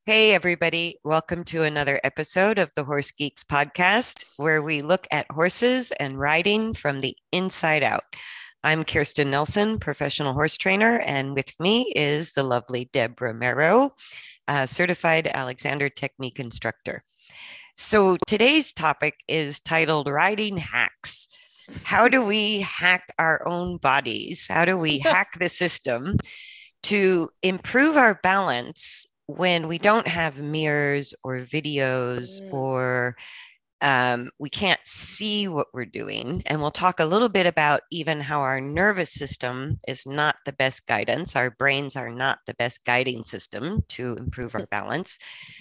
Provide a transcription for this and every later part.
Hey, everybody. Welcome to another episode of the Horse Geeks podcast, where we look at horses and riding from the inside out. I'm Kirsten Nelson, professional horse trainer, and with me is the lovely Deb Romero, certified Alexander Technique instructor. So today's topic is titled Riding Hacks. How do we hack our own bodies? How do we hack the system to improve our balance when we don't have mirrors or videos or we can't see what we're doing? And we'll talk a little bit about even how our nervous system is not the best guidance. Our brains are not the best guiding system to improve our balance.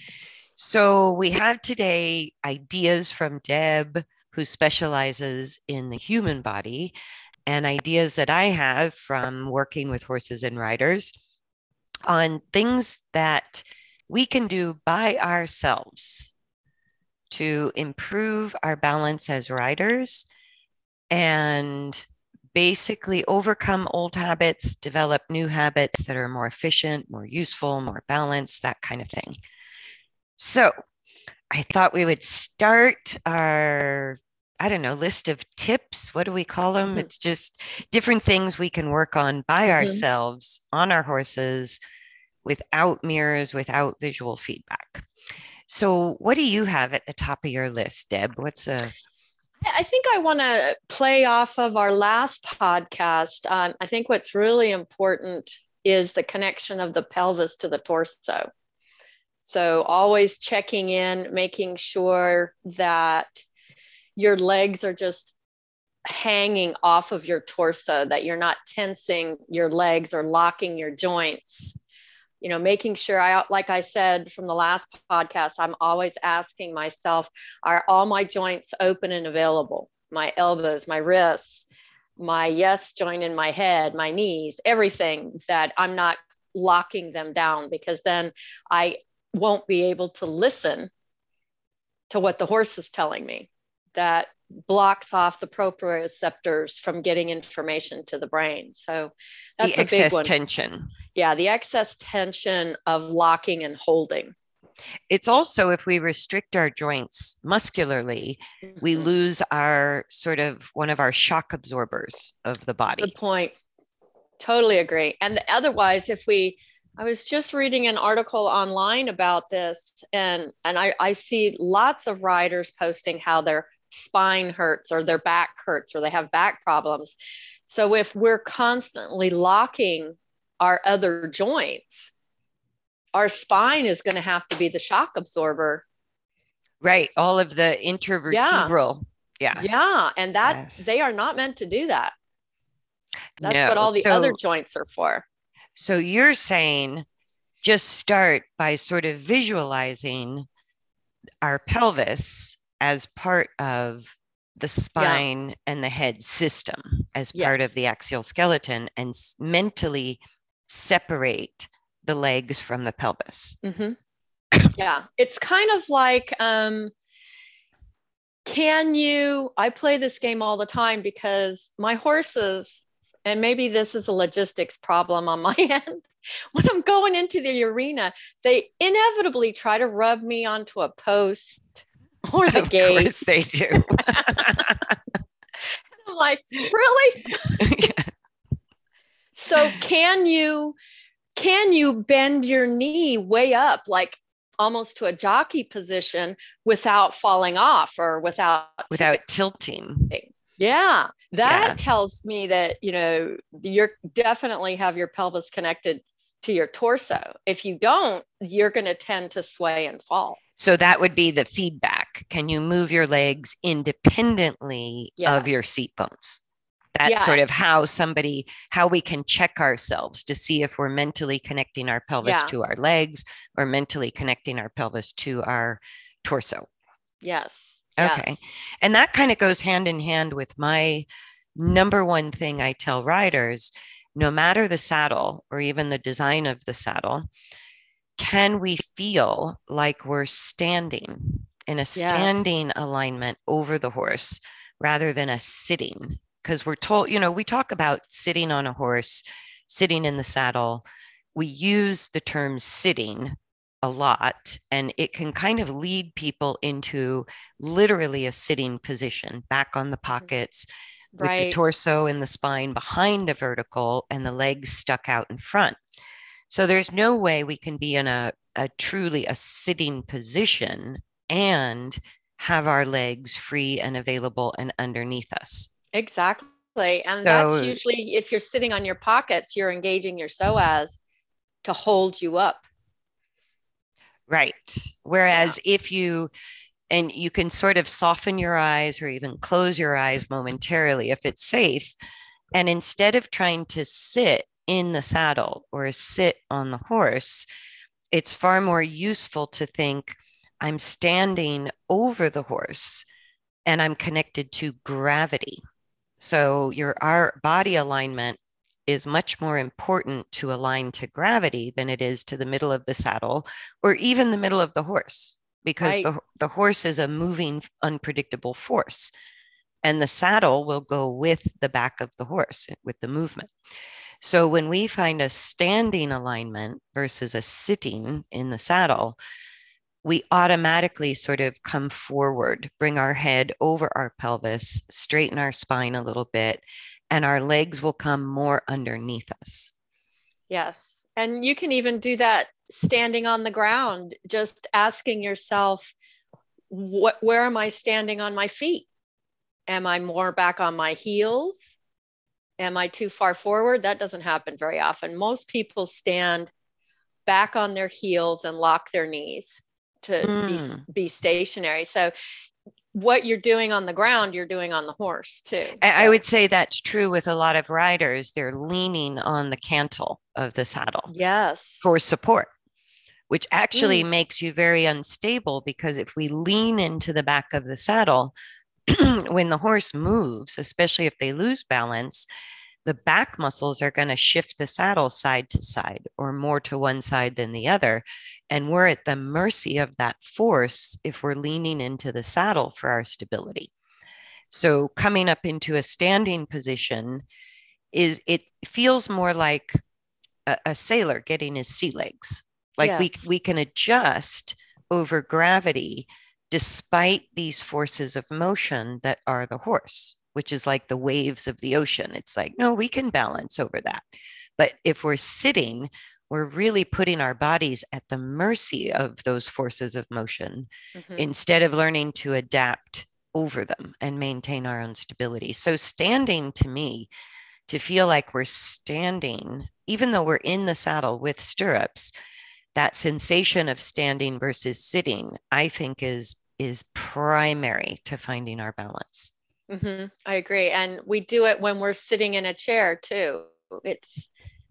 So we have today ideas from Deb, who specializes in the human body, and ideas that I have from working with horses and riders on things that we can do by ourselves to improve our balance as riders and basically overcome old habits, develop new habits that are more efficient, more useful, more balanced, that kind of thing. So I thought we would start our list of tips. What do we call them? It's just different things we can work on by ourselves on our horses without mirrors, without visual feedback. So, what do you have at the top of your list, Deb? I think I want to play off of our last podcast. I think what's really important is the connection of the pelvis to the torso. So, always checking in, making sure that your legs are just hanging off of your torso, that you're not tensing your legs or locking your joints. Making sure like I said from the last podcast, I'm always asking myself, are all my joints open and available? My elbows, my wrists, my yes joint in my head, my knees, everything, that I'm not locking them down, because then I won't be able to listen to what the horse is telling me. That blocks off the proprioceptors from getting information to the brain. So the that's a big excess one. tension. Yeah, the excess tension of locking and holding. It's also, if we restrict our joints muscularly, we lose our sort of one of our shock absorbers of the body. Good point. Totally agree. And otherwise, I was just reading an article online about this, and I see lots of riders posting how their spine hurts or their back hurts or they have back problems. So if we're constantly locking our other joints, our spine is going to have to be the shock absorber. Right. All of the intervertebral. Yeah. Yeah. And they are not meant to do that. That's what No. all the other joints are for. So you're saying just start by sort of visualizing our pelvis as part of the spine and the head system, as part of the axial skeleton, and mentally separate the legs from the pelvis. Mm-hmm. Yeah. It's kind of like, I play this game all the time because my horses, and maybe this is a logistics problem on my end, when I'm going into the arena, they inevitably try to rub me onto a post or the gate. Of course they do. I'm like, really? Yeah. So can you bend your knee way up, like almost to a jockey position, without falling off or without tilting? Yeah, that tells me that, you're definitely have your pelvis connected to your torso. If you don't, you're going to tend to sway and fall. So that would be the feedback. Can you move your legs independently of your seat bones? That's sort of how we can check ourselves to see if we're mentally connecting our pelvis to our legs or mentally connecting our pelvis to our torso. Yes. Okay. Yes. And that kind of goes hand in hand with my number one thing I tell riders: no matter the saddle or even the design of the saddle, can we feel like we're standing in a standing alignment over the horse rather than a sitting? Because we're told, we talk about sitting on a horse, sitting in the saddle. We use the term sitting a lot, and it can kind of lead people into literally a sitting position, back on the Mhm. pockets, with the Right. torso and the spine behind a vertical and the legs stuck out in front. So there's no way we can be in a truly a sitting position and have our legs free and available and underneath us. Exactly. And that's So, usually if you're sitting on your pockets, you're engaging your psoas to hold you up. right. Yeah. Whereas if you, and you can sort of soften your eyes or even close your eyes momentarily if it's safe. And instead of trying to sit in the saddle or sit on the horse, it's far more useful to think I'm standing over the horse and I'm connected to gravity. So our body alignment is much more important to align to gravity than it is to the middle of the saddle or even the middle of the horse, because Right. the horse is a moving, unpredictable force. And the saddle will go with the back of the horse with the movement. So when we find a standing alignment versus a sitting in the saddle, we automatically sort of come forward, bring our head over our pelvis, straighten our spine a little bit, and our legs will come more underneath us. Yes. And you can even do that standing on the ground, just asking yourself, where am I standing on my feet? Am I more back on my heels? Am I too far forward? That doesn't happen very often. Most people stand back on their heels and lock their knees to Mm. be stationary. So what you're doing on the ground, you're doing on the horse too. I So would say that's true with a lot of riders. They're leaning on the cantle of the saddle yes. for support, which actually Mm, makes you very unstable, because if we lean into the back of the saddle, when the horse moves, especially if they lose balance, the back muscles are going to shift the saddle side to side or more to one side than the other. And we're at the mercy of that force if we're leaning into the saddle for our stability. So coming up into a standing position is, it feels more like a sailor getting his sea legs. Like yes. we can adjust over gravity despite these forces of motion that are the horse, which is like the waves of the ocean. It's like, no, we can balance over that. But if we're sitting, we're really putting our bodies at the mercy of those forces of motion Mm-hmm. instead of learning to adapt over them and maintain our own stability. So, standing to me, to feel like we're standing, even though we're in the saddle with stirrups, that sensation of standing versus sitting, I think is primary to finding our balance. Mm-hmm. I agree. And we do it when we're sitting in a chair too. It's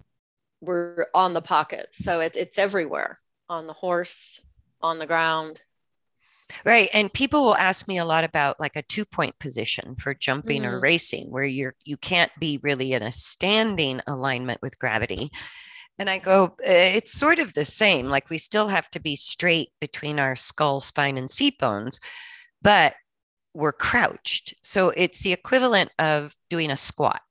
we're on the pocket. So it's everywhere on the horse, on the ground. Right. And people will ask me a lot about like a 2 point position for jumping or Mm, racing, where you can't be really in a standing alignment with gravity. And I go, it's sort of the same. Like we still have to be straight between our skull, spine, and seat bones, but we're crouched. So it's the equivalent of doing a squat.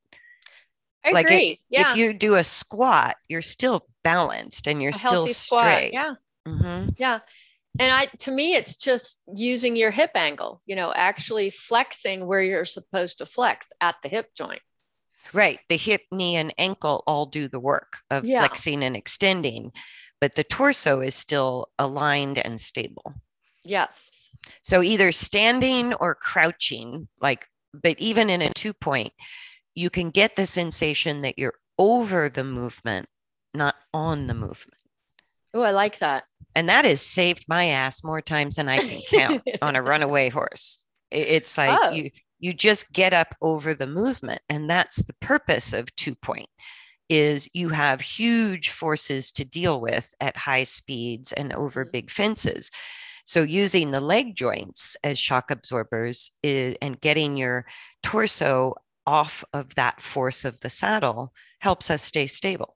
I Like agree. if Yeah. you do a squat, you're still balanced and you're A still healthy squat. straight. Yeah. Mm-hmm. Yeah. And to me, it's just using your hip angle, actually flexing where you're supposed to flex at the hip joint. Right. The hip, knee, and ankle all do the work of Yeah. flexing and extending, but the torso is still aligned and stable. Yes. So either standing or crouching, but even in a 2 point, you can get the sensation that you're over the movement, not on the movement. Oh, I like that. And that has saved my ass more times than I can count on a runaway horse. It's like Oh, you just get up over the movement, and that's the purpose of 2 point, is you have huge forces to deal with at high speeds and over mhm. big fences. So using the leg joints as shock absorbers and getting your torso off of that force of the saddle helps us stay stable.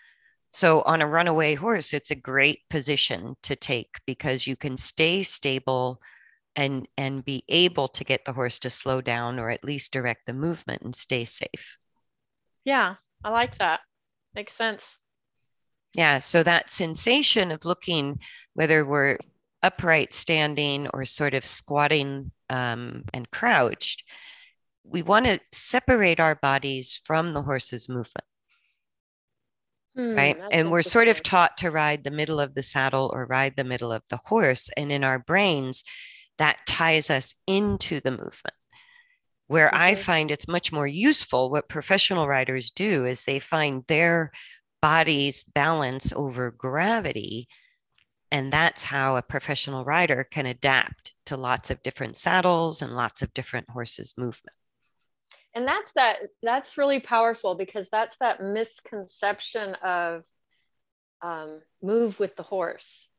So on a runaway horse, it's a great position to take because you can stay stable and be able to get the horse to slow down or at least direct the movement and stay safe. Yeah, I like that. Makes sense. Yeah. So that sensation of looking, whether we're upright standing or sort of squatting and crouched, we want to separate our bodies from the horse's movement. Right. That's And we're sort of interesting. taught to ride the middle of the saddle or ride the middle of the horse. And in our brains, that ties us into the movement. Where I Mm-hmm. find it's much more useful, what professional riders do is they find their body's balance over gravity. And that's how a professional rider can adapt to lots of different saddles and lots of different horses' movement. And that's really powerful, because that's that misconception of move with the horse.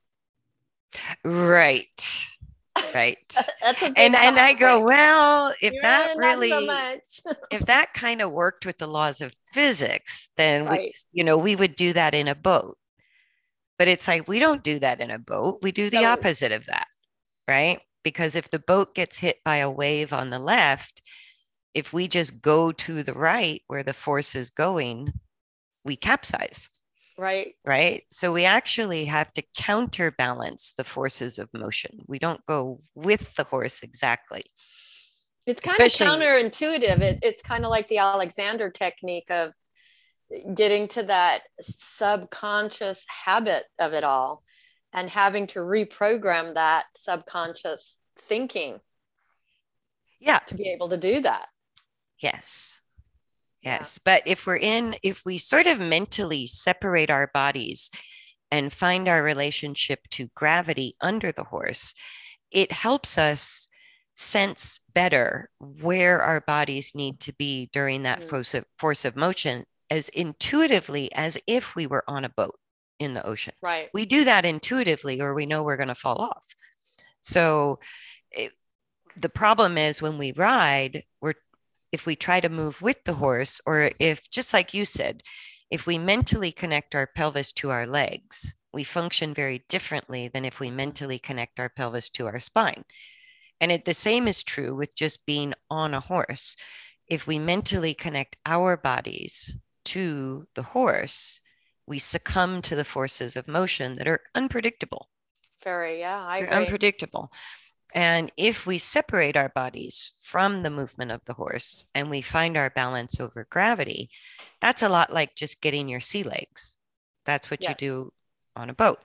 Right. Right. That's a And big I go, topic. well, Not so much. if that kind of worked with the laws of physics, then Right. we would do that in a boat. But it's like we don't do that in a boat. We do the No. opposite of that, right? Because if the boat gets hit by a wave on the left, if we just go to the right where the force is going, we capsize. Right. Right. So we actually have to counterbalance the forces of motion. We don't go with the horse exactly, It's kind of especially, counterintuitive. It's kind of like the Alexander technique of getting to that subconscious habit of it all and having to reprogram that subconscious thinking yeah, to be able to do that. yes, Yeah. yes. But if we sort of mentally separate our bodies and find our relationship to gravity under the horse, it helps us sense better where our bodies need to be during that Mm. force of motion as intuitively as if we were on a boat in the ocean. Right. We do that intuitively, or we know we're going to fall off. So it, the problem is when we ride, if we try to move with the horse, or if, just like you said, if we mentally connect our pelvis to our legs, we function very differently than if we mentally connect our pelvis to our spine. And the same is true with just being on a horse. If we mentally connect our bodies to the horse, we succumb to the forces of motion that are unpredictable. Very, yeah, I They're agree. unpredictable. And if we separate our bodies from the movement of the horse and we find our balance over gravity, that's a lot like just getting your sea legs. That's what you Yes. do on a boat.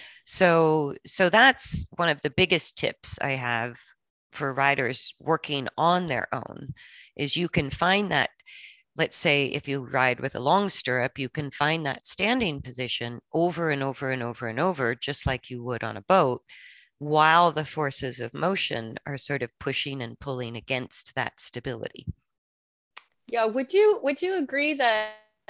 So that's one of the biggest tips I have for riders working on their own is you can find that, let's say if you ride with a long stirrup, you can find that standing position over and over and over and over, just like you would on a boat, while the forces of motion are sort of pushing and pulling against that stability. Yeah, would you agree that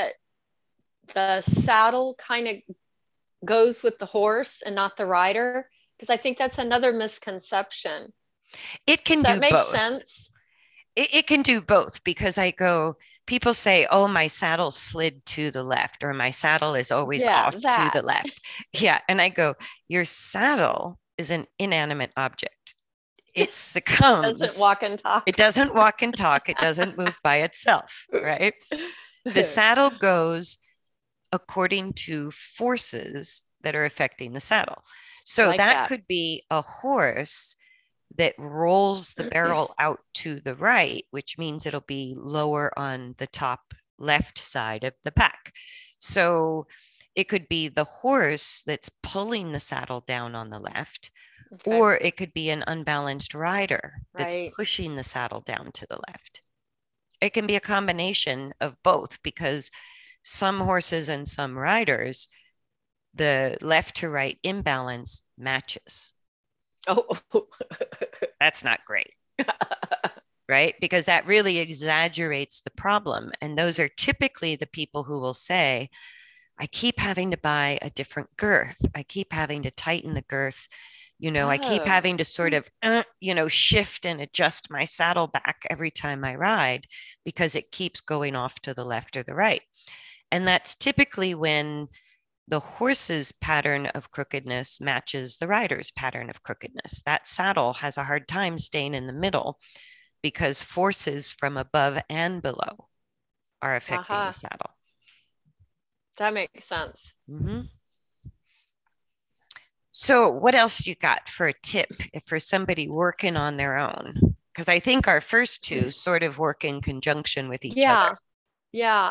the saddle kind of goes with the horse and not the rider? Because I think that's another misconception. It Does can that do make both. sense? It can do both because people say, oh, my saddle slid to the left, or my saddle is always Yeah, off to that the left. Yeah. And I go, your saddle is an inanimate object. It doesn't succumbs. walk and It talk. doesn't walk and talk. It doesn't move by itself, right? The saddle goes according to forces that are affecting the saddle. So Like that that. could be a horse that rolls the barrel out to the right, which means it'll be lower on the top left side of the pack. So it could be the horse that's pulling the saddle down on the left, Okay. or it could be an unbalanced rider that's Right. pushing the saddle down to the left. It can be a combination of both because some horses and some riders, the left to right imbalance matches. Oh. That's not great, right? Because that really exaggerates the problem. And those are typically the people who will say, I keep having to buy a different girth. I keep having to tighten the girth. I keep Oh. having to sort of, shift and adjust my saddle back every time I ride because it keeps going off to the left or the right. And that's typically when the horse's pattern of crookedness matches the rider's pattern of crookedness. That saddle has a hard time staying in the middle because forces from above and below are affecting the Aha. saddle. That makes sense. Mm-hmm. So, what else you got for a tip for somebody working on their own? Because I think our first two sort of work in conjunction with each other. Yeah.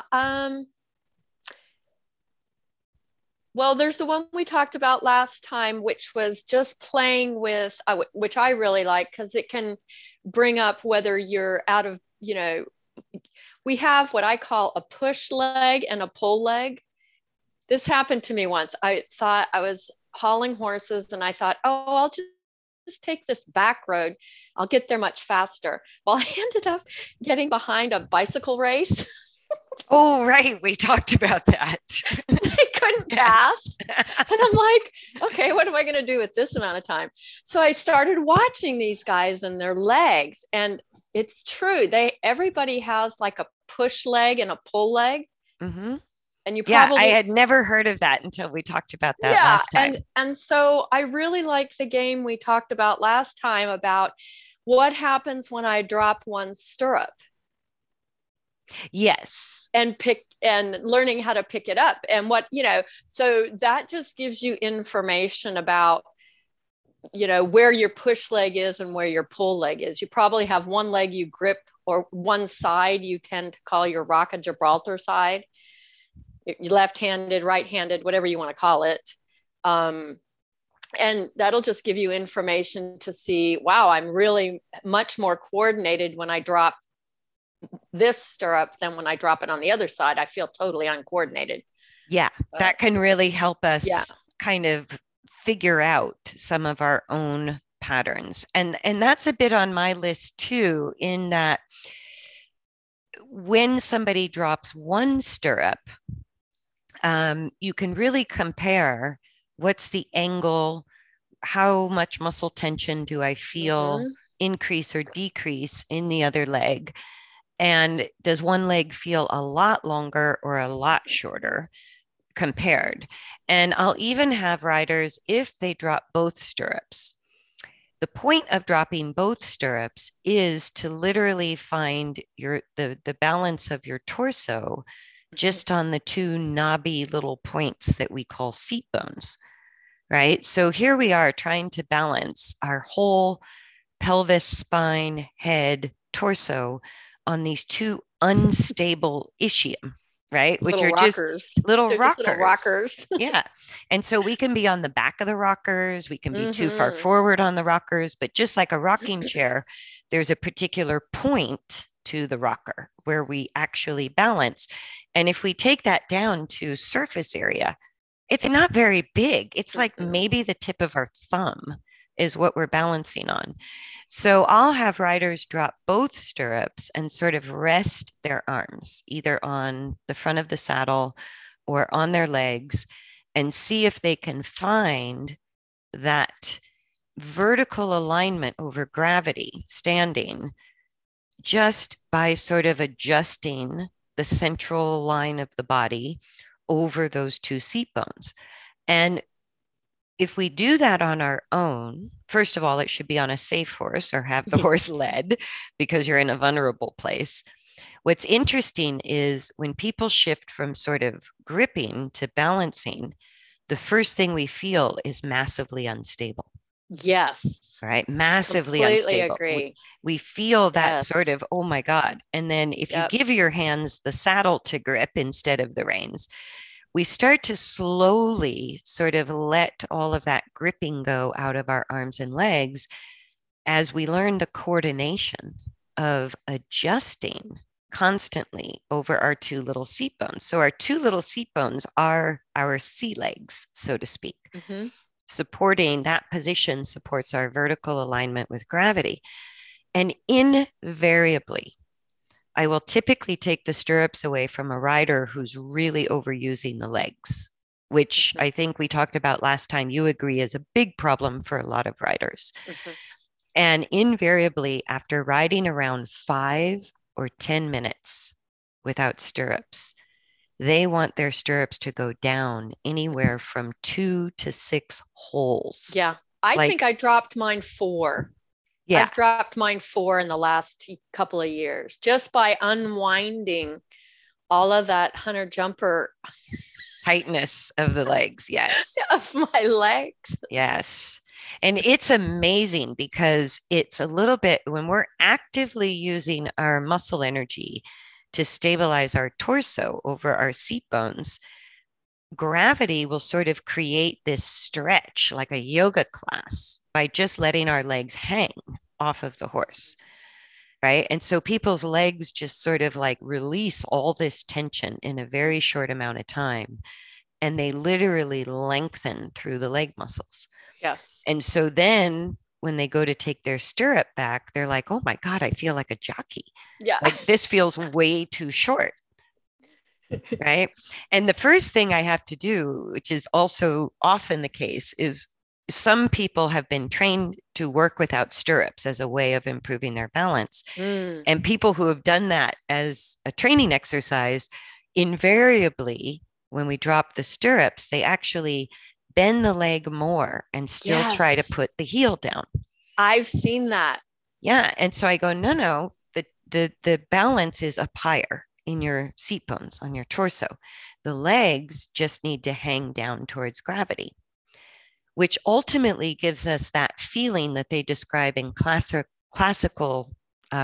Well, there's the one we talked about last time, which was just playing with, which I really like because it can bring up whether you're out of, we have what I call a push leg and a pull leg. This happened to me once. I thought I was hauling horses and I thought, oh, I'll just take this back road. I'll get there much faster. Well, I ended up getting behind a bicycle race. Oh, right. We talked about that. I couldn't pass. And I'm like, okay, what am I going to do with this amount of time? So I started watching these guys and their legs. And it's true. Everybody has like a push leg and a pull leg. Mm-hmm. And you Yeah, I probably had never heard of that until we talked about that last time. And so I really like the game we talked about last time about what happens when I drop one stirrup. Yes. And learning how to pick it up and so that just gives you information about where your push leg is and where your pull leg is. You probably have one leg you grip, or one side you tend to call your Rock of Gibraltar side. You're left-handed, right-handed, whatever you want to call it. And that'll just give you information to see, wow, I'm really much more coordinated when I drop this stirrup than when I drop it on the other side. I feel totally uncoordinated. Yeah, that can really help us kind of figure out some of our own patterns. And that's a bit on my list too, in that when somebody drops one stirrup, you can really compare what's the angle, how much muscle tension do I feel increase or decrease in the other leg? And does one leg feel a lot longer or a lot shorter compared? And I'll even have riders, if they drop both stirrups, the point of dropping both stirrups is to literally find the balance of your torso just on the two knobby little points that we call seat bones, right? So here we are trying to balance our whole pelvis, spine, head, torso on these two unstable ischium, right? Which little are rockers. just little They're rockers. Just little rockers. Yeah. And so we can be on the back of the rockers. We can be too far forward on the rockers, but just like a rocking chair, there's a particular point to the rocker where we actually balance. And if we take that down to surface area, it's not very big. It's like maybe the tip of our thumb is what we're balancing on. So I'll have riders drop both stirrups and sort of rest their arms either on the front of the saddle or on their legs and see if they can find that vertical alignment over gravity standing just by sort of adjusting the central line of the body over those two seat bones. And if we do that on our own, first of all, it should be on a safe horse or have the horse led because you're in a vulnerable place. What's interesting is when people shift from sort of gripping to balancing, the first thing we feel is massively unstable. Yes. Right. Massively Completely unstable. Agree. We feel that sort of, oh my God. And then if you give your hands the saddle to grip instead of the reins, we start to slowly sort of let all of that gripping go out of our arms and legs as we learn the coordination of adjusting constantly over our two little seat bones. So our two little seat bones are our sea legs, so to speak. Supporting that position supports our vertical alignment with gravity. And invariably, I will typically take the stirrups away from a rider who's really overusing the legs, which I think we talked about last time. You agree is a big problem for a lot of riders. And invariably, after riding around 5 or 10 minutes without stirrups, they want their stirrups to go down anywhere from 2 to 6 holes. Yeah. I think I dropped mine 4. Yeah. I've dropped mine 4 in the last couple of years just by unwinding all of that hunter jumper tightness of the legs. Yes. of my legs. Yes. And it's amazing because it's a little bit when we're actively using our muscle energy to stabilize our torso over our seat bones, gravity will sort of create this stretch like a yoga class by just letting our legs hang off of the horse. Right. And so people's legs just sort of like release all this tension in a very short amount of time. And they literally lengthen through the leg muscles. Yes. And so then when they go to take their stirrup back, they're like, oh my God, I feel like a jockey. Yeah. Like this feels way too short. Right. And the first thing I have to do, which is also often the case, is some people have been trained to work without stirrups as a way of improving their balance. And people who have done that as a training exercise, invariably, when we drop the stirrups, they actually bend the leg more and still try to put the heel down. I've seen that. Yeah. And so I go, no, the balance is up higher in your seat bones on your torso. The legs just need to hang down towards gravity, which ultimately gives us that feeling that they describe in classical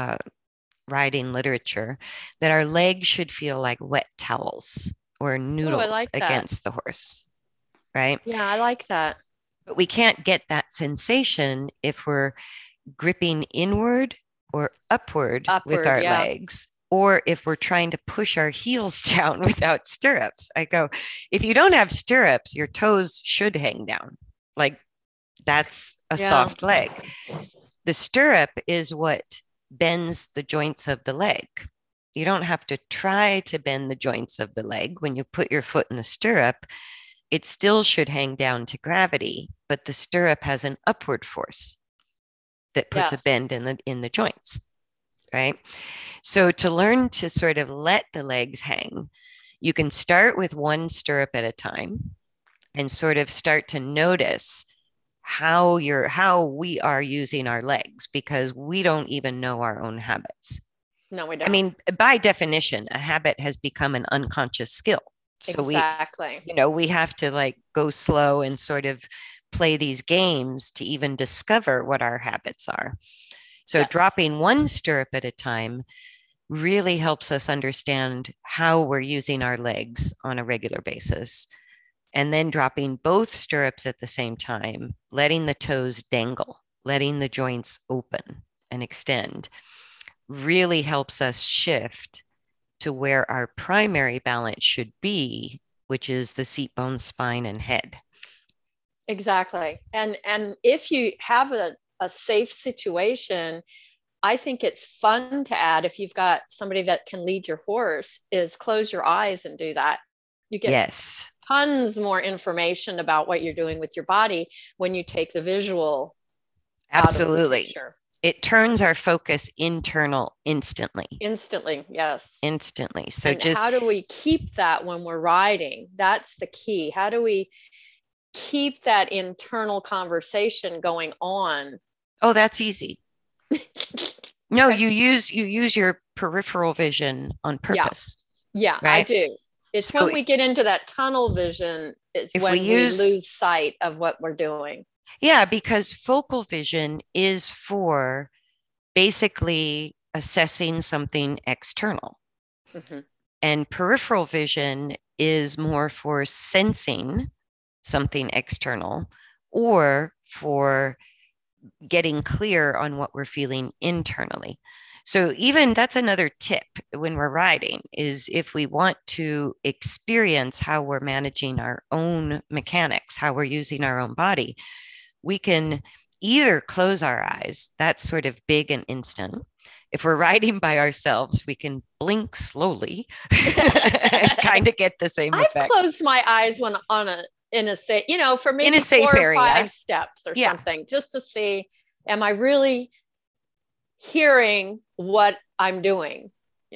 riding literature, that our legs should feel like wet towels or noodles against the horse. Right? Yeah, I like that. But we can't get that sensation if we're gripping inward or upward with our legs, or if we're trying to push our heels down without stirrups. I go, if you don't have stirrups, your toes should hang down. Like that's a soft leg. The stirrup is what bends the joints of the leg. You don't have to try to bend the joints of the leg. When you put your foot in the stirrup, it still should hang down to gravity, but the stirrup has an upward force that puts a bend in the joints, right? So to learn to sort of let the legs hang, you can start with one stirrup at a time and sort of start to notice how we are using our legs, because we don't even know our own habits. No, we don't. I mean, by definition, a habit has become an unconscious skill. So we have to like go slow and sort of play these games to even discover what our habits are. So dropping one stirrup at a time really helps us understand how we're using our legs on a regular basis. And then dropping both stirrups at the same time, letting the toes dangle, letting the joints open and extend, really helps us shift to where our primary balance should be, which is the seat bone, spine, and head. Exactly. And if you have a safe situation, I think it's fun to add, if you've got somebody that can lead your horse, is close your eyes and do that. You get tons more information about what you're doing with your body when you take the visual. Absolutely. It turns our focus internal instantly. Instantly, yes. Instantly. So and how do we keep that when we're riding? That's the key. How do we keep that internal conversation going on? Oh, that's easy. No, you use your peripheral vision on purpose. Yeah, right? I do. It's when we get into that tunnel vision is when we lose sight of what we're doing. Yeah, because focal vision is for basically assessing something external. Mm-hmm. And peripheral vision is more for sensing something external or for getting clear on what we're feeling internally. So even that's another tip when we're riding, is if we want to experience how we're managing our own mechanics, how we're using our own body, we can either close our eyes, that's sort of big and instant. If we're riding by ourselves, we can blink slowly and kind of get the same effect. I've closed my eyes when in a safe, for maybe 4 or 5 steps or something, just to see, am I really hearing what I'm doing,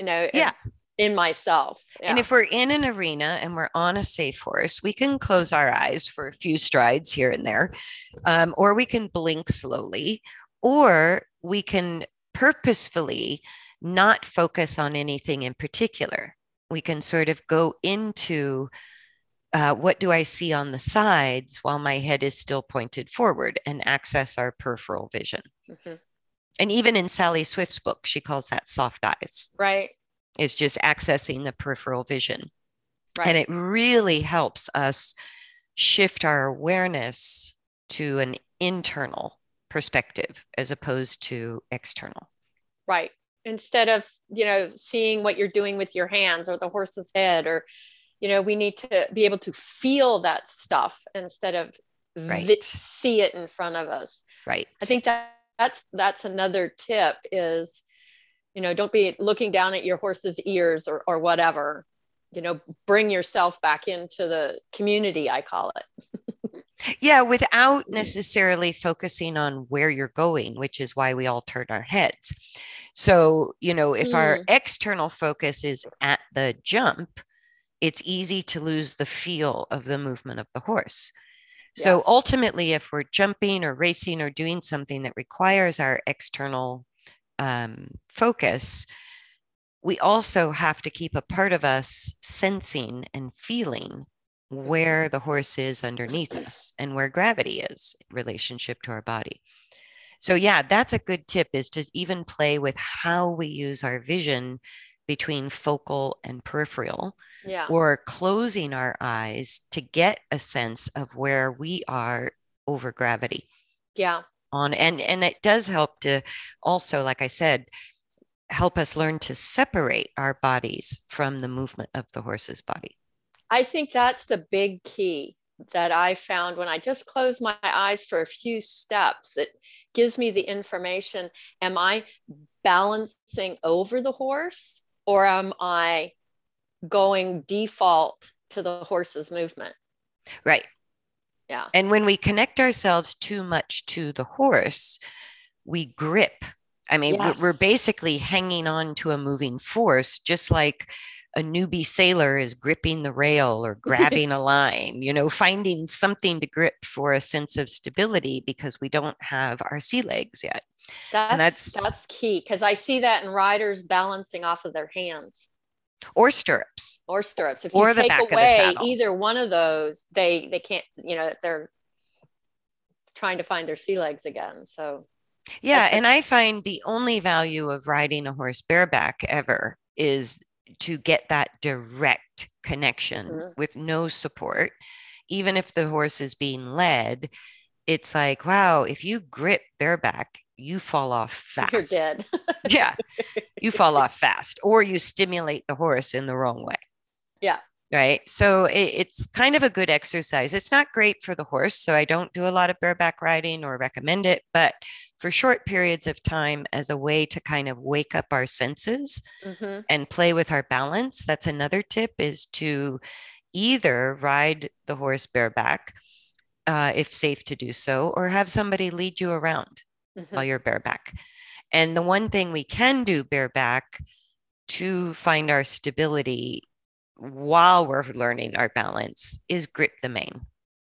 in myself. Yeah. And if we're in an arena and we're on a safe horse, we can close our eyes for a few strides here and there, or we can blink slowly, or we can purposefully not focus on anything in particular. We can sort of go into what do I see on the sides while my head is still pointed forward, and access our peripheral vision. Mm-hmm. And even in Sally Swift's book, she calls that soft eyes. Right. It's just accessing the peripheral vision. Right. And it really helps us shift our awareness to an internal perspective as opposed to external. Right. Instead of, seeing what you're doing with your hands or the horse's head, or, we need to be able to feel that stuff instead of see it in front of us. Right. I think that's another tip is, don't be looking down at your horse's ears or whatever. Bring yourself back into the community, I call it. Yeah, without necessarily focusing on where you're going, which is why we all turn our heads. So, if our external focus is at the jump, it's easy to lose the feel of the movement of the horse. So ultimately, if we're jumping or racing or doing something that requires our external focus, we also have to keep a part of us sensing and feeling where the horse is underneath us and where gravity is in relationship to our body. So yeah, that's a good tip, is to even play with how we use our vision between focal and peripheral, or closing our eyes to get a sense of where we are over gravity. Yeah. And it does help to also, like I said, help us learn to separate our bodies from the movement of the horse's body. I think that's the big key that I found when I just close my eyes for a few steps. It gives me the information. Am I balancing over the horse, or am I going default to the horse's movement? Right. Yeah. And when we connect ourselves too much to the horse, we grip. I mean, we're basically hanging on to a moving force, just like a newbie sailor is gripping the rail or grabbing a line, finding something to grip for a sense of stability, because we don't have our sea legs yet. That's key, because I see that in riders balancing off of their hands. Or stirrups. If you take away either one of those, they can't, they're trying to find their sea legs again. So yeah, and I find the only value of riding a horse bareback ever is to get that direct connection with no support. Even if the horse is being led, it's like, wow, if you grip bareback, you fall off fast. You're dead. Yeah, you fall off fast, or you stimulate the horse in the wrong way. Yeah. Right. So it's kind of a good exercise. It's not great for the horse, so I don't do a lot of bareback riding or recommend it, but for short periods of time, as a way to kind of wake up our senses and play with our balance. That's another tip, is to either ride the horse bareback, if safe to do so, or have somebody lead you around while you're bareback. And the one thing we can do bareback to find our stability while we're learning our balance is grip the mane.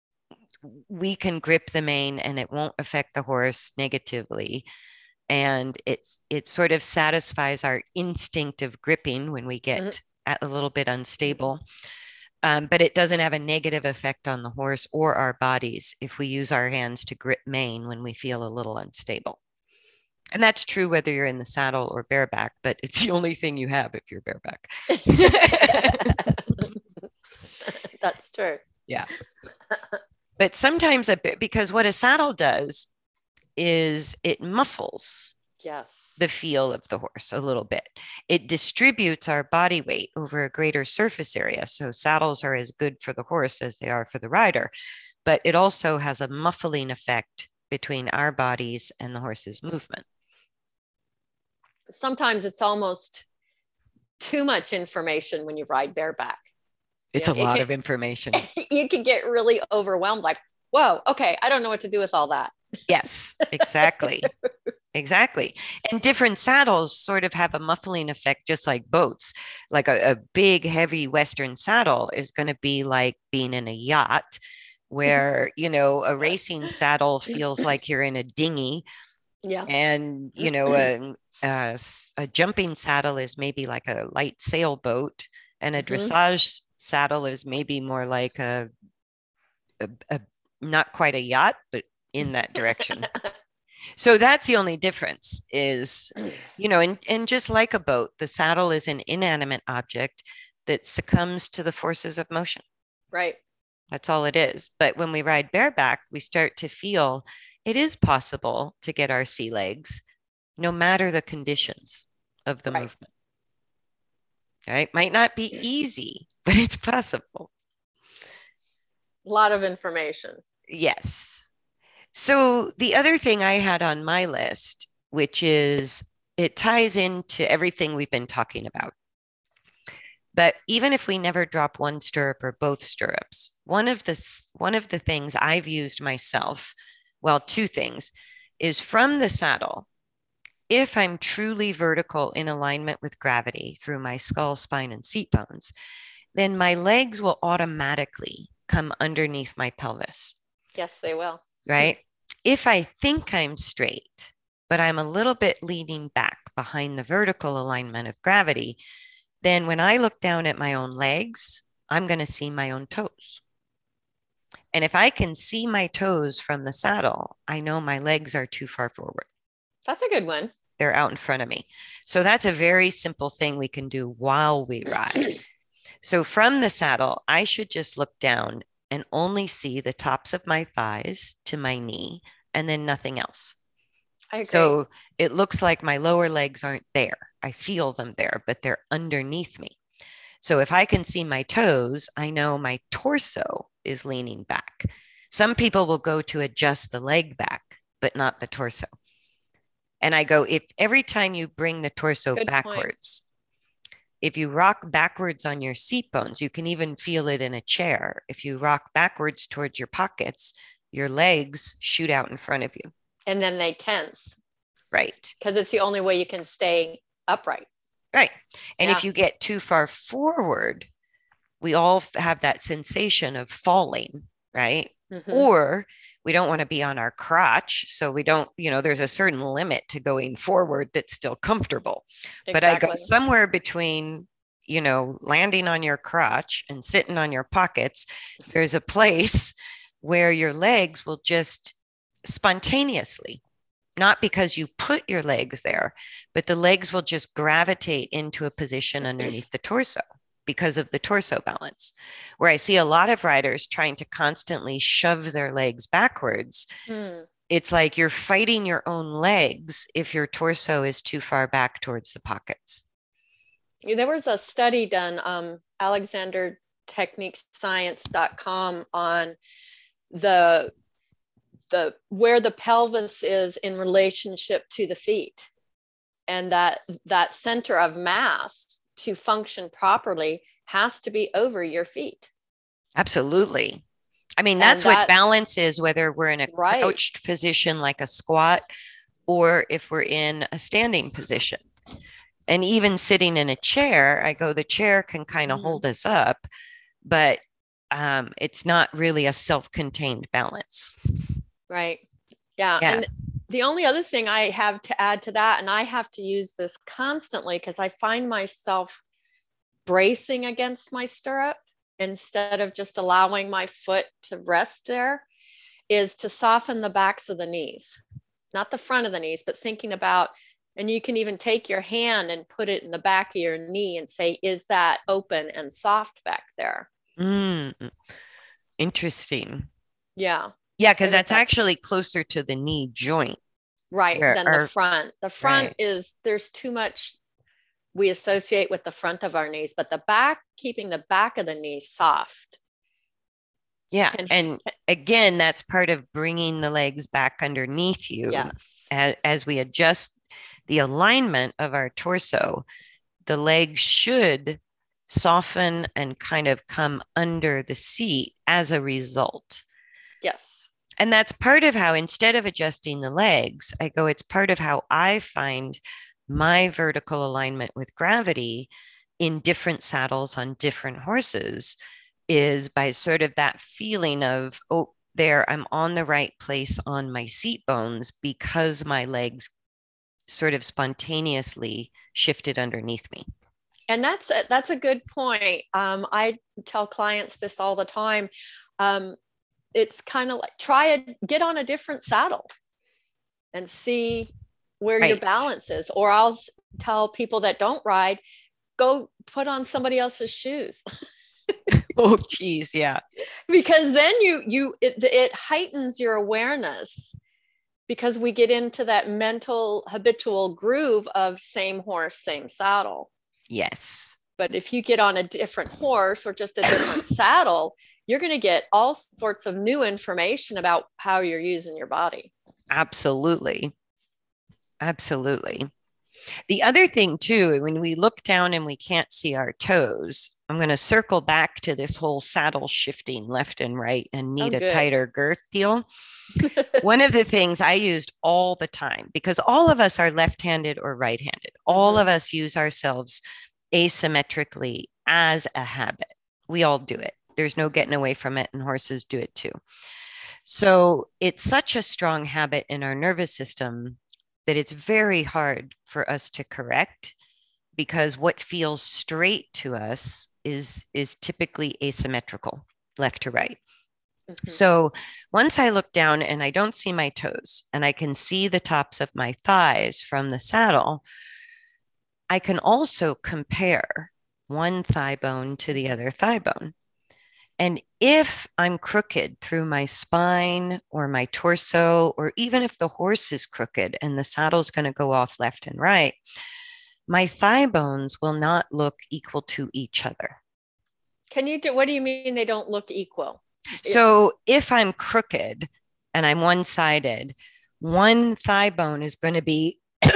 We can grip the mane and it won't affect the horse negatively. And it sort of satisfies our instinct of gripping when we get a little bit unstable. But it doesn't have a negative effect on the horse or our bodies if we use our hands to grip mane when we feel a little unstable. And that's true whether you're in the saddle or bareback, but it's the only thing you have if you're bareback. That's true. Yeah. But sometimes because what a saddle does is it muffles the feel of the horse a little bit. It distributes our body weight over a greater surface area. So saddles are as good for the horse as they are for the rider, but it also has a muffling effect between our bodies and the horse's movement. Sometimes it's almost too much information when you ride bareback. It's a lot of information. You can get really overwhelmed, like, whoa, okay, I don't know what to do with all that. Yes, exactly. Exactly. And different saddles sort of have a muffling effect, just like boats. Like a big, heavy Western saddle is going to be like being in a yacht, where, a racing saddle feels like you're in a dinghy. Yeah. And, a jumping saddle is maybe like a light sailboat, and a dressage saddle is maybe more like a not quite a yacht, but in that direction. So that's the only difference is, and just like a boat, the saddle is an inanimate object that succumbs to the forces of motion. Right. That's all it is. But when we ride bareback, we start to feel it is possible to get our sea legs, no matter the conditions of the movement. Right? Might not be easy, but it's possible. A lot of information. Yes. So the other thing I had on my list, which is it ties into everything we've been talking about. But even if we never drop one stirrup or both stirrups, one of the things I've used myself, well, two things, is from the saddle. If I'm truly vertical in alignment with gravity through my skull, spine, and seat bones, then my legs will automatically come underneath my pelvis. Yes, they will. Right? If I think I'm straight, but I'm a little bit leaning back behind the vertical alignment of gravity, then when I look down at my own legs, I'm going to see my own toes. And if I can see my toes from the saddle, I know my legs are too far forward. That's a good one. They're out in front of me. So that's a very simple thing we can do while we ride. So from the saddle, I should just look down and only see the tops of my thighs to my knee and then nothing else. I agree. So it looks like my lower legs aren't there. I feel them there, but they're underneath me. So if I can see my toes, I know my torso is leaning back. Some people will go to adjust the leg back, but not the torso. And I go, if every time you bring the torso Good backwards, if you rock backwards on your seat bones, you can even feel it in a chair. If you rock backwards towards your pockets, your legs shoot out in front of you. And then they tense. Right. Because it's the only way you can stay upright. Right. And if you get too far forward, we all have that sensation of falling, right? Mm-hmm. Or we don't want to be on our crotch. So we don't, there's a certain limit to going forward that's still comfortable. Exactly. But I go somewhere between, landing on your crotch and sitting on your pockets. There's a place where your legs will just spontaneously, not because you put your legs there, but the legs will just gravitate into a position underneath the torso because of the torso balance, where I see a lot of riders trying to constantly shove their legs backwards. It's like you're fighting your own legs if your torso is too far back towards the pockets. There was a study done, alexandertechniquescience.com, on the where the pelvis is in relationship to the feet, and that center of mass to function properly has to be over your feet. Absolutely. I mean, that's what balance is, whether we're in a crouched position like a squat or if we're in a standing position. And even sitting in a chair, the chair can kind of hold us up, but it's not really a self-contained balance. Right. Yeah. And the only other thing I have to add to that, and I have to use this constantly because I find myself bracing against my stirrup instead of just allowing my foot to rest there, is to soften the backs of the knees, not the front of the knees, but thinking about, and you can even take your hand and put it in the back of your knee and say, is that open and soft back there? Interesting. Yeah. Yeah, because that's actually closer to the knee joint. Right, than the front. The front is, there's too much we associate with the front of our knees, but the back, keeping the back of the knee soft. Yeah, and again, that's part of bringing the legs back underneath you. Yes. As we adjust the alignment of our torso, the legs should soften and kind of come under the seat as a result. Yes. And that's part of how, instead of adjusting the legs, it's part of how I find my vertical alignment with gravity in different saddles on different horses is by sort of that feeling of, I'm on the right place on my seat bones because my legs sort of spontaneously shifted underneath me. And that's a good point. I tell clients this all the time. It's kind of like get on a different saddle and see where your Right. balance is. Or I'll tell people that don't ride, go put on somebody else's shoes. Oh, geez. Yeah. Because then it heightens your awareness, because we get into that mental habitual groove of same horse, same saddle. Yes. But if you get on a different horse or just a different saddle, you're going to get all sorts of new information about how you're using your body. Absolutely. Absolutely. The other thing, too, when we look down and we can't see our toes, I'm going to circle back to this whole saddle shifting left and right and need a Good. tighter girth deal. One of the things I used all the time, because all of us are left-handed or right-handed, all of us use ourselves asymmetrically as a habit. We all do it. There's no getting away from it, and horses do it too. So it's such a strong habit in our nervous system that it's very hard for us to correct, because what feels straight to us is typically asymmetrical, left to right. So once I look down and I don't see my toes and I can see the tops of my thighs from the saddle, I can also compare one thigh bone to the other thigh bone. And if I'm crooked through my spine or my torso, or even if the horse is crooked and the saddle's going to go off left and right, my thigh bones will not look equal to each other. What do you mean they don't look equal? So if I'm crooked and I'm one-sided, one thigh bone is going to be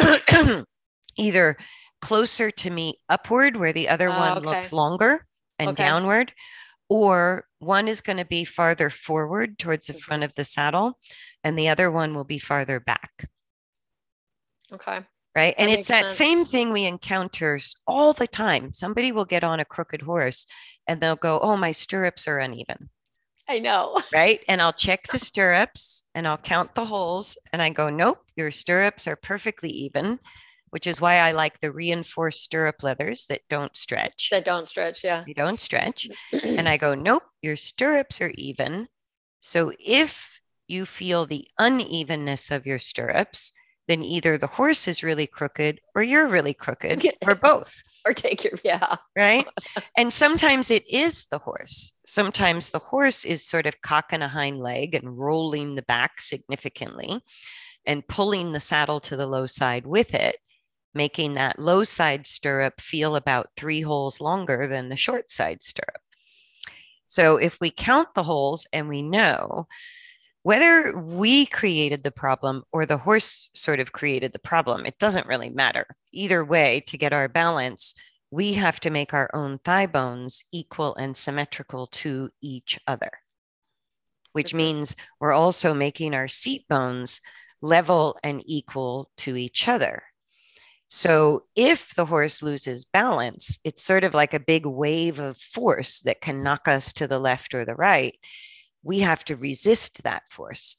either closer to me upward, where the other one looks longer and downward, or one is going to be farther forward towards the front of the saddle, and the other one will be farther back. Okay. Right. And it's that same thing we encounter all the time. Somebody will get on a crooked horse and they'll go, oh, my stirrups are uneven. I know. Right. And I'll check the stirrups and I'll count the holes and I go, nope, your stirrups are perfectly even, which is why I like the reinforced stirrup leathers that don't stretch. That don't stretch. Yeah. They don't stretch. And I go, nope, your stirrups are even. So if you feel the unevenness of your stirrups, then either the horse is really crooked or you're really crooked or both. Or take your, yeah. Right. And sometimes it is the horse. Sometimes the horse is sort of cocking a hind leg and rolling the back significantly and pulling the saddle to the low side with it, making that low side stirrup feel about 3 holes longer than the short side stirrup. So if we count the holes and we know whether we created the problem or the horse sort of created the problem, it doesn't really matter. Either way, to get our balance, we have to make our own thigh bones equal and symmetrical to each other, which means we're also making our seat bones level and equal to each other. So if the horse loses balance, it's sort of like a big wave of force that can knock us to the left or the right. We have to resist that force.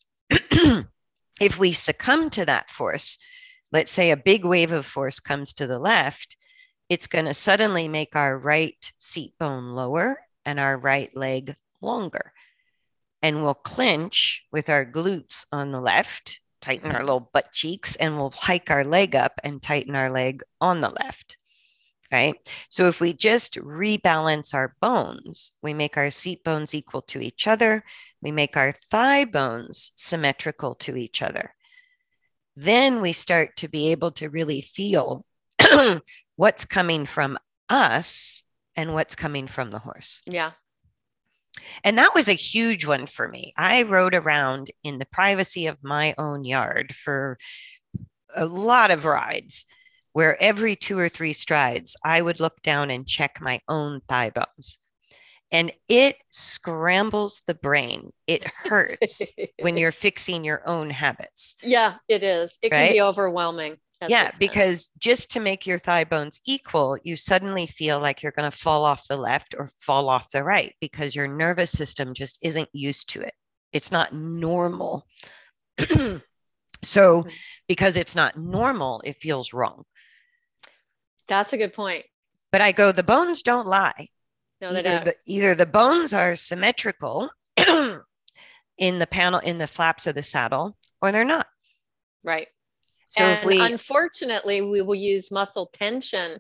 If we succumb to that force, let's say a big wave of force comes to the left, it's going to suddenly make our right seat bone lower and our right leg longer. And we'll clinch with our glutes on the left, tighten our little butt cheeks, and we'll hike our leg up and tighten our leg on the left. Right. So if we just rebalance our bones, we make our seat bones equal to each other. We make our thigh bones symmetrical to each other. Then we start to be able to really feel what's coming from us and what's coming from the horse. Yeah. And that was a huge one for me. I rode around in the privacy of my own yard for a lot of rides, where every 2 or 3 strides, I would look down and check my own thigh bones. And it scrambles the brain. It hurts when you're fixing your own habits. Yeah, it is. It can be overwhelming. Yeah, because just to make your thigh bones equal, you suddenly feel like you're going to fall off the left or fall off the right because your nervous system just isn't used to it. It's not normal. So because it's not normal, it feels wrong. That's a good point. But I go, the bones don't lie. No, they don't. Either the bones are symmetrical in the panel, in the flaps of the saddle, or they're not. Right. So if And we, unfortunately, we will use muscle tension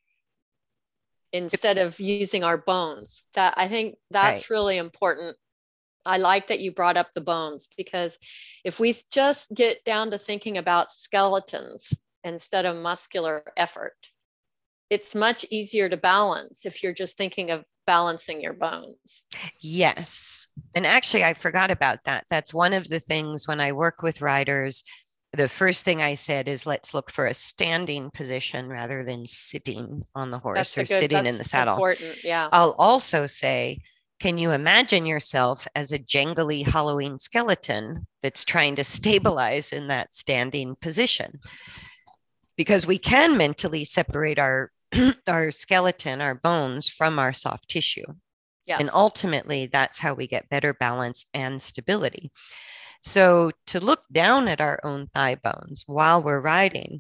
instead of using our bones. That I think that's really important. I like that you brought up the bones, because if we just get down to thinking about skeletons instead of muscular effort, it's much easier to balance if you're just thinking of balancing your bones. Yes. And actually, I forgot about that. That's one of the things when I work with riders. The first thing I said is, let's look for a standing position rather than sitting on the horse or sitting in the saddle. Important. Yeah. I'll also say, can you imagine yourself as a jangly Halloween skeleton that's trying to stabilize in that standing position? Because we can mentally separate our our skeleton, our bones, from our soft tissue. Yes. And ultimately, that's how we get better balance and stability. So to look down at our own thigh bones while we're riding,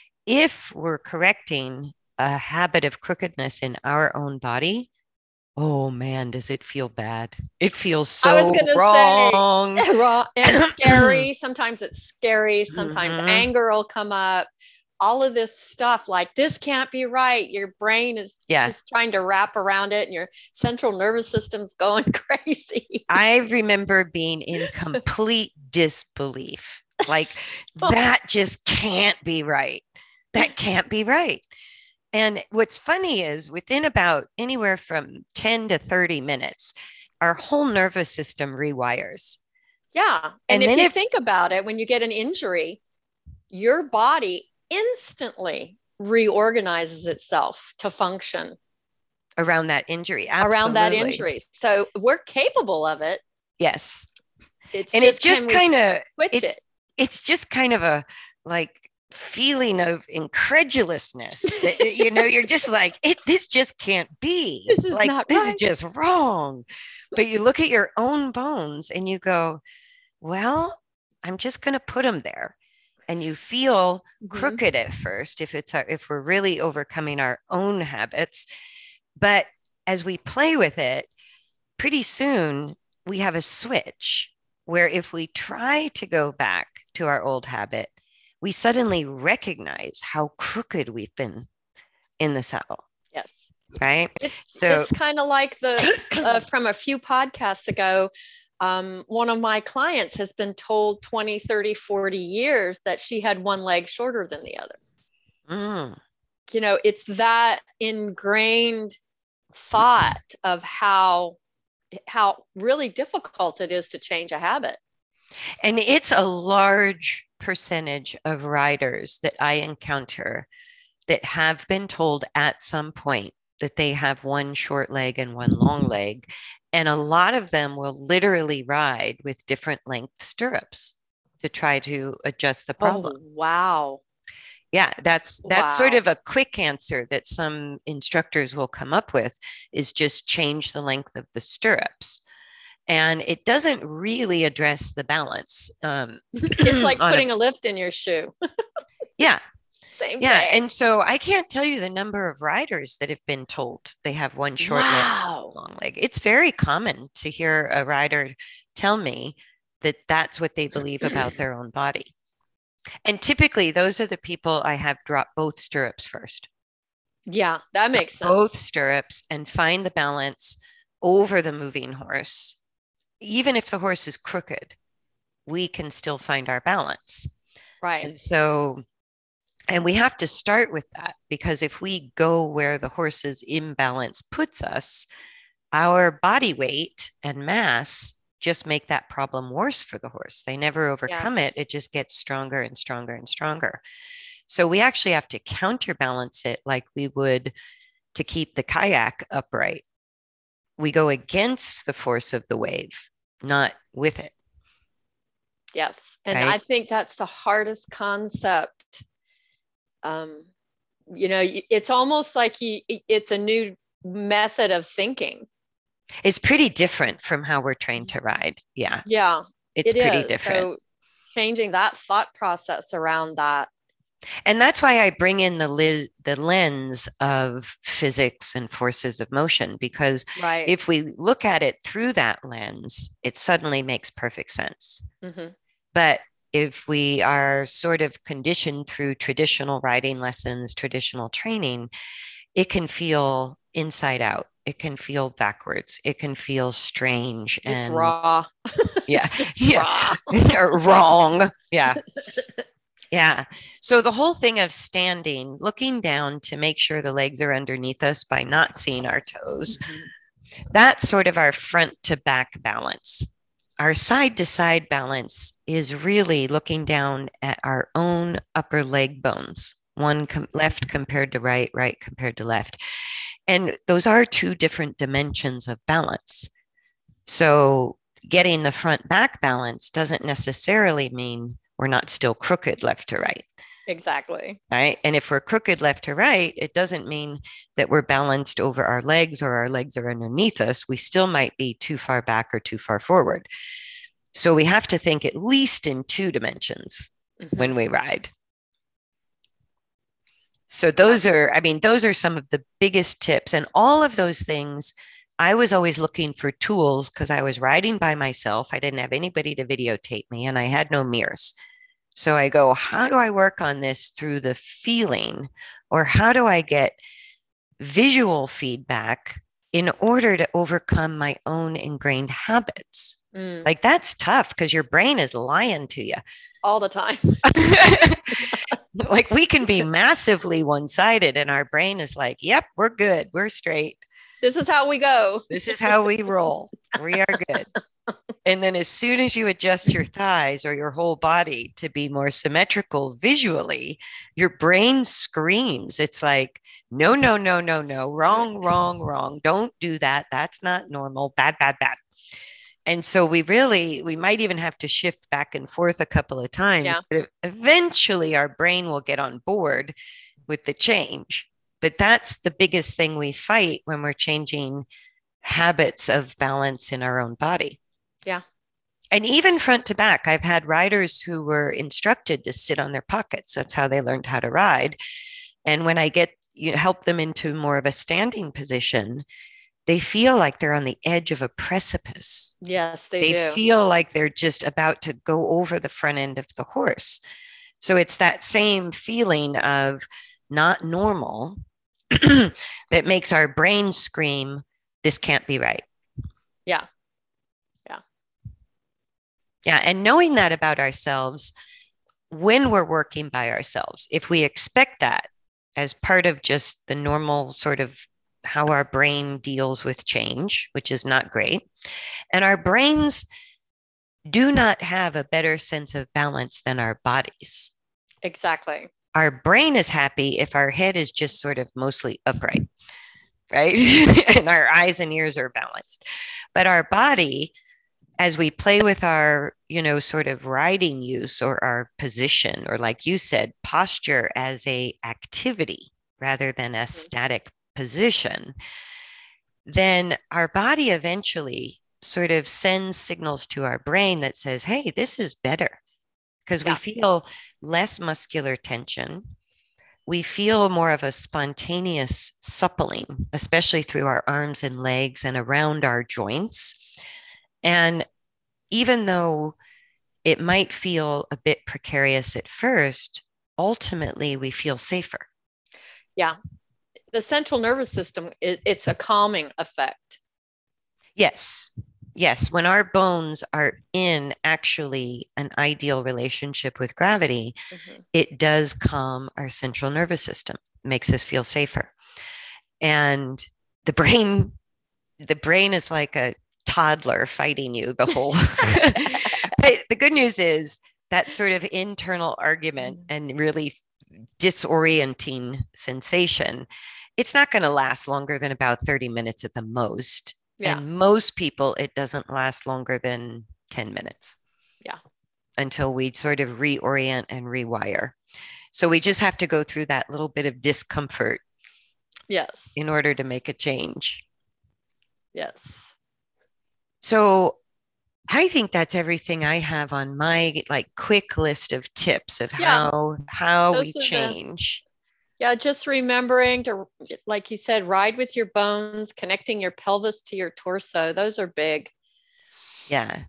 if we're correcting a habit of crookedness in our own body, oh man, does it feel bad? It feels so wrong. Say, raw and scary. Sometimes it's scary. Sometimes anger will come up. All of this stuff, like, this can't be right. Your brain is just trying to wrap around it, and your central nervous system's going crazy. I remember being in complete disbelief. Like, that just can't be right. That can't be right. And what's funny is, within about anywhere from 10 to 30 minutes, our whole nervous system rewires. Yeah. And if you think about it, when you get an injury, your body instantly reorganizes itself to function around that injury. Absolutely. Around that injury. So we're capable of it. Yes. It's and just, it just kind of it's just kind of a like feeling of incredulousness that, you know, you're just like, this just can't be. This is like, not this right. is just wrong. But you look at your own bones and you go, well, I'm just going to put them there. And you feel crooked at first if we're really overcoming our own habits. But as we play with it, pretty soon we have a switch where if we try to go back to our old habit, we suddenly recognize how crooked we've been in the saddle. Yes. Right. It's kind of like the from a few podcasts ago. One of my clients has been told 20, 30, 40 years that she had one leg shorter than the other. You know, it's that ingrained thought of how really difficult it is to change a habit. And it's a large percentage of riders that I encounter that have been told at some point that they have one short leg and one long leg. And a lot of them will literally ride with different length stirrups to try to adjust the problem. Oh, wow. Yeah, that's sort of a quick answer that some instructors will come up with, is just change the length of the stirrups. And it doesn't really address the balance. It's like putting a lift in your shoe. Yeah. Same yeah. thing. And so I can't tell you the number of riders that have been told they have one short leg, long leg. It's very common to hear a rider tell me that that's what they believe about their own body. And typically those are the people I have drop both stirrups first. Yeah, that makes sense. Both stirrups and find the balance over the moving horse. Even if the horse is crooked, we can still find our balance. Right. And so, and we have to start with that, because if we go where the horse's imbalance puts us, our body weight and mass just make that problem worse for the horse. They never overcome it. It just gets stronger and stronger and stronger. So we actually have to counterbalance it like we would to keep the kayak upright. We go against the force of the wave, not with it. Yes. And right? I think that's the hardest concept. You know, it's almost like it's a new method of thinking. It's pretty different from how we're trained to ride. Yeah. Yeah. It's pretty different. So changing that thought process around that And that's why I bring in the lens of physics and forces of motion, because Right. if we look at it through that lens, it suddenly makes perfect sense. Mm-hmm. But if we are sort of conditioned through traditional riding lessons, traditional training, it can feel inside out. It can feel backwards. It can feel strange It's and raw. yeah, It's just yeah, raw. wrong. Yeah. Yeah. So the whole thing of standing, looking down to make sure the legs are underneath us by not seeing our toes, Mhm. that's sort of our front to back balance. Our side to side balance is really looking down at our own upper leg bones, left compared to right, right compared to left. And those are two different dimensions of balance. So getting the front back balance doesn't necessarily mean we're not still crooked left to right. Exactly. Right. And if we're crooked left to right, it doesn't mean that we're balanced over our legs or our legs are underneath us. We still might be too far back or too far forward. So we have to think at least in two dimensions when Mm-hmm. we ride. So Yeah. those are some of the biggest tips. And all of those things, I was always looking for tools because I was riding by myself. I didn't have anybody to videotape me and I had no mirrors. So I go, how do I work on this through the feeling? Or how do I get visual feedback in order to overcome my own ingrained habits? Mm. Like that's tough because your brain is lying to you. All the time. Like we can be massively one sided, and our brain is like, yep, we're good. We're straight. This is how we go. This is how we roll. We are good. And then as soon as you adjust your thighs or your whole body to be more symmetrical visually, your brain screams. It's like, no, no, no, no, no, wrong, wrong, wrong. Don't do that. That's not normal. Bad, bad, bad. And so we might even have to shift back and forth a couple of times, Yeah. but eventually our brain will get on board with the change. But that's the biggest thing we fight when we're changing habits of balance in our own body. Yeah. And even front to back, I've had riders who were instructed to sit on their pockets. That's how they learned how to ride. And when I help them into more of a standing position, they feel like they're on the edge of a precipice. Yes, they They do. feel like they're just about to go over the front end of the horse. So it's that same feeling of not normal that makes our brain scream, this can't be right. Yeah. Yeah. Yeah. And knowing that about ourselves when we're working by ourselves, if we expect that as part of just the normal sort of how our brain deals with change, which is not great, and our brains do not have a better sense of balance than our bodies. Exactly. Our brain is happy if our head is just sort of mostly upright, right? And our eyes and ears are balanced. But our body, as we play with our, sort of riding use or our position, or like you said, posture as a activity rather than a Mhm. static position, then our body eventually sort of sends signals to our brain that says, hey, this is better because we Yeah. feel less muscular tension. We feel more of a spontaneous suppling, especially through our arms and legs and around our joints. And even though it might feel a bit precarious at first, ultimately we feel safer. Yeah. The central nervous system, it's a calming effect. Yes. Yes. When our bones are in actually an ideal relationship with gravity, Mm-hmm. it does calm our central nervous system, makes us feel safer. And the brain, the brain is like a toddler fighting you the whole. But the good news is that sort of internal argument and really disorienting sensation, it's not going to last longer than about 30 minutes at the most. Yeah. And most people, it doesn't last longer than 10 minutes Yeah. until we sort of reorient and rewire. So we just have to go through that little bit of discomfort Yes. in order to make a change. Yes. So I think that's everything I have on my like quick list of tips of Yeah, how we those are the, change. yeah, just remembering to, like you said, ride with your bones, connecting your pelvis to your torso. Those are big. Yeah.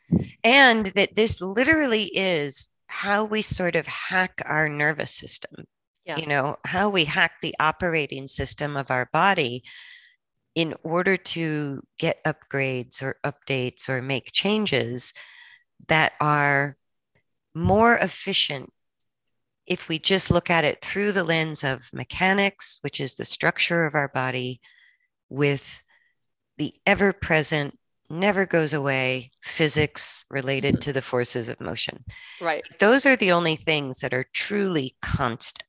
And that this literally is how we sort of hack our nervous system, Yes. how we hack the operating system of our body in order to get upgrades or updates or make changes that are more efficient if we just look at it through the lens of mechanics, which is the structure of our body, with the ever present, never goes away physics related Mhm. to the forces of motion. Right. Those are the only things that are truly constant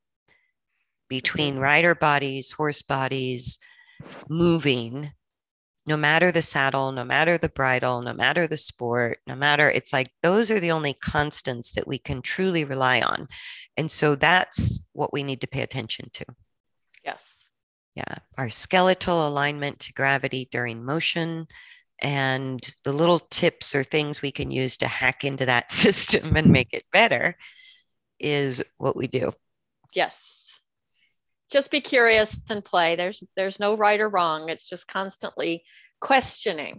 Mhm. between rider bodies, horse bodies, moving, no matter the saddle, no matter the bridle, no matter the sport, no matter, it's like those are the only constants that we can truly rely on. And so that's what we need to pay attention to. Yes. Yeah, our skeletal alignment to gravity during motion and the little tips or things we can use to hack into that system and make it better is what we do. Yes. Just be curious and play. There's no right or wrong. It's just constantly questioning.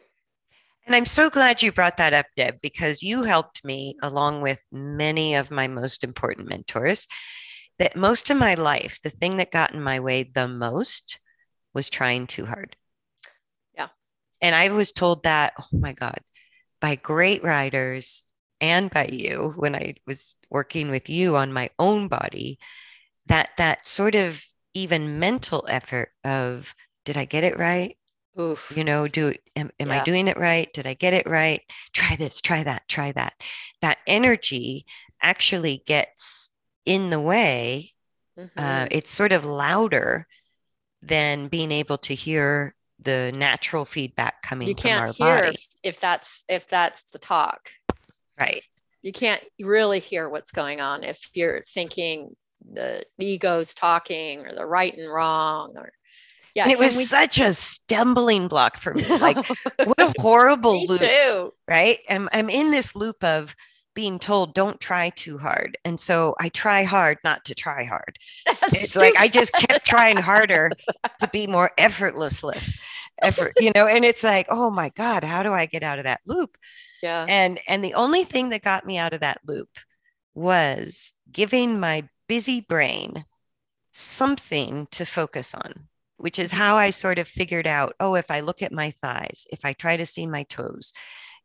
And I'm so glad you brought that up, Deb, because you helped me, along with many of my most important mentors, that most of my life, the thing that got in my way the most was trying too hard. Yeah. And I was told that, oh my God, by great writers and by you when I was working with you on my own body, that sort of even mental effort of, did I get it right? Oof. Am I Yeah. doing it right? Did I get it right? Try this, try that, try that. That energy actually gets in the way. Hmm. It's sort of louder than being able to hear the natural feedback You coming from can't our hear body. if that's the talk. Right. You can't really hear what's going on if you're thinking the ego's talking or the right and wrong or yeah, And it was can we such a stumbling block for me. Like, what a horrible me loop, too. right? I'm in this loop of being told, don't try too hard. And so I try hard not to try hard. That's It's like I stupid. just kept trying harder to be more effort. And it's like, oh my God, how do I get out of that loop? Yeah. And the only thing that got me out of that loop was giving my busy brain something to focus on, which is Mhm. how I sort of figured out, oh, if I look at my thighs, if I try to see my toes,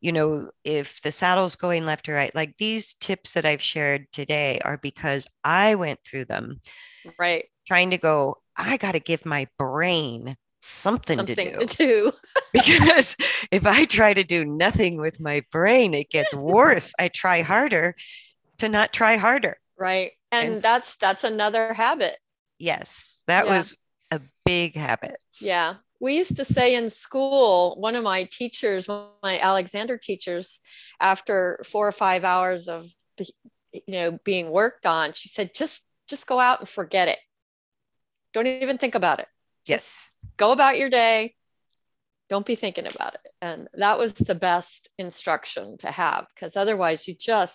if the saddle's going left or right, like these tips that I've shared today are because I went through them Right. trying to go, I got to give my brain something to Something to do. do. Because if I try to do nothing with my brain, it gets worse. I try harder to not try harder. Right. And And that's another habit. yes, that Yeah. was a big habit. Yeah. We used to say in school, one of my teachers, one of my Alexander teachers, after 4 or 5 hours of being worked on, she said, just go out and forget it. Don't even think about it. Just Yes. go about your day. Don't be thinking about it. And that was the best instruction to have because otherwise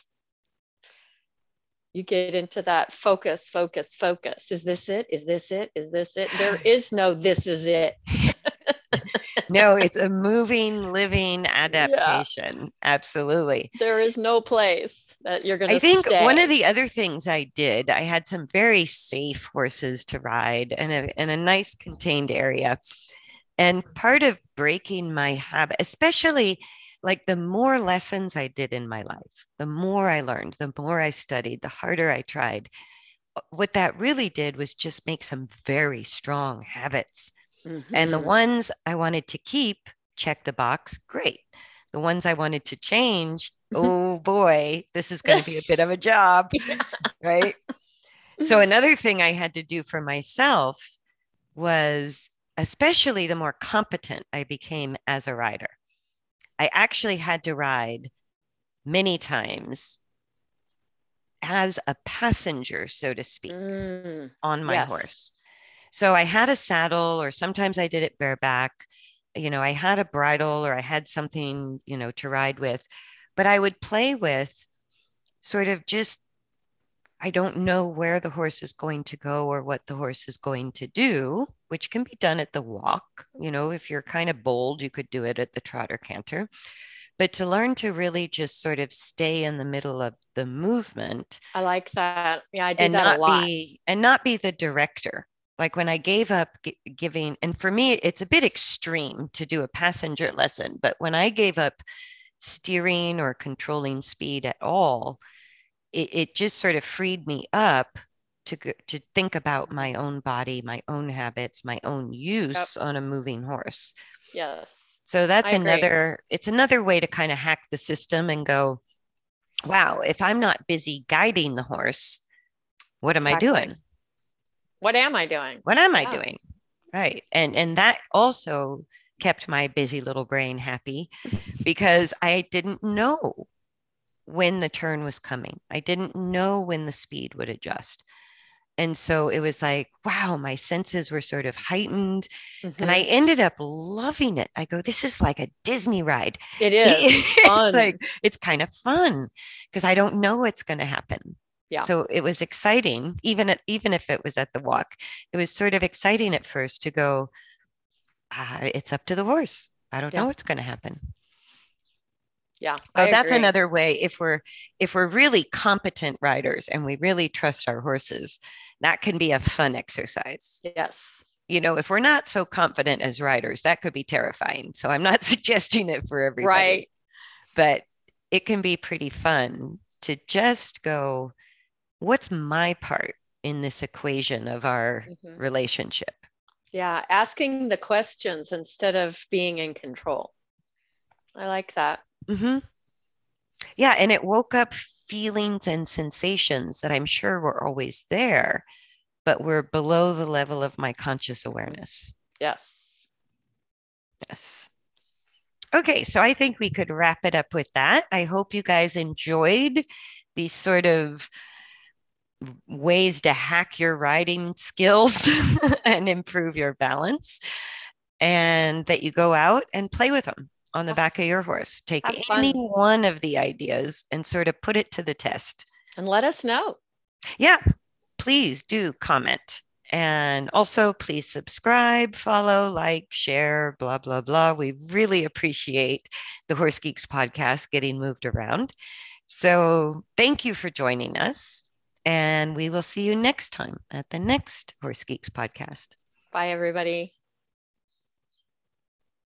you get into that focus, focus, focus. Is this it? Is this it? Is this it? There is no this is it. No, it's a moving, living Yeah. adaptation. Absolutely. There is no place that you're going I to think one of stay. the other things I did, I had some very safe horses to ride and a nice contained area. And part of breaking my habit, especially like the more lessons I did in my life, the more I learned, the more I studied, the harder I tried. What that really did was just make some very strong habits. And the Mm-hmm. ones I wanted to keep, check the box, great. The ones I wanted to change, oh boy, this is going to be a bit of a job, right? So, another thing I had to do for myself was, especially the more competent I became as a rider, I actually had to ride many times as a passenger, so to speak, Mm, on my yes. horse. So I had a saddle, or sometimes I did it bareback. I had a bridle or I had something, to ride with, but I would play with sort of just, I don't know where the horse is going to go or what the horse is going to do, which can be done at the walk. If you're kind of bold, you could do it at the trot or canter. But to learn to really just sort of stay in the middle of the movement I like that. Yeah, I do and that a not lot. be the director. Like when I gave up giving, and for me, it's a bit extreme to do a passenger lesson, but when I gave up steering or controlling speed at all, it just sort of freed me up to think about my own body, my own habits, my own Yep. use on a moving horse. Yes. So I agree. it's another way to kind of hack the system and go, wow, if I'm not busy guiding the horse, what am I Exactly. doing? What am I doing? What am I Yeah. doing? Right. And that also kept my busy little brain happy because I didn't know when the turn was coming. I didn't know when the speed would adjust. And so it was like, wow, my senses were sort of heightened. And I Hmm. ended up loving it. I go, this is like a Disney ride. It is. It's It's fun. like, it's kind of fun because I don't know what's going to happen. Yeah. So it was exciting, even if it was at the walk, it was sort of exciting at first to go, it's up to the horse. I don't know Yeah. what's going to happen. Yeah. I So that's agree. another way if we're really competent riders and we really trust our horses, that can be a fun exercise. Yes. If we're not so confident as riders, that could be terrifying. So I'm not suggesting it for everybody, Right. but it can be pretty fun to just go, what's my part in this equation of our Hmm. relationship? Yeah. Asking the questions instead of being in control. I like that. Mm-hmm. Yeah. And it woke up feelings and sensations that I'm sure were always there, but were below the level of my conscious awareness. Yes. Yes. Okay, so I think we could wrap it up with that. I hope you guys enjoyed these sort of ways to hack your riding skills and improve your balance, and that you go out and play with them on the back Yes. of your horse. Have Take any fun one of the ideas and sort of put it to the test. and let us know. Yeah, please do comment. And also, please subscribe, follow, like, share, blah, blah, blah. We really appreciate the Horse Geeks podcast getting moved around. So, thank you for joining us. And we will see you next time at the next Horse Geeks podcast. Bye, everybody.